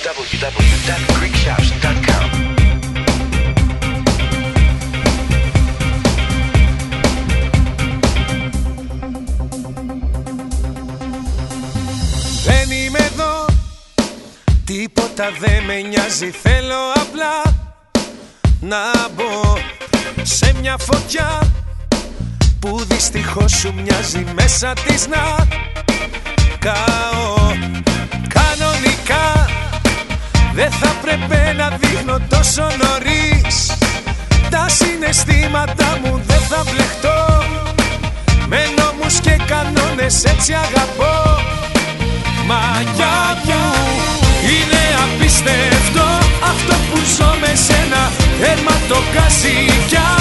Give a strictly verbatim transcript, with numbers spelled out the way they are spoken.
double-u double-u double-u dot greek shops dot com. Δεν είμαι εδώ, τίποτα δεν με νοιάζει. Θέλω απλά να μπω σε μια φωτιά που δυστυχώς σου μοιάζει μέσα της να καώ. Κανονικά δεν θα πρέπει να δείχνω τόσο νωρίς τα συναισθήματα μου, δεν θα μπλεχτώ με νόμους και κανόνες, έτσι αγαπώ. Μαγιά μου, είναι απίστευτο αυτό που ζω με σένα. Τέρμα το γκάζι κι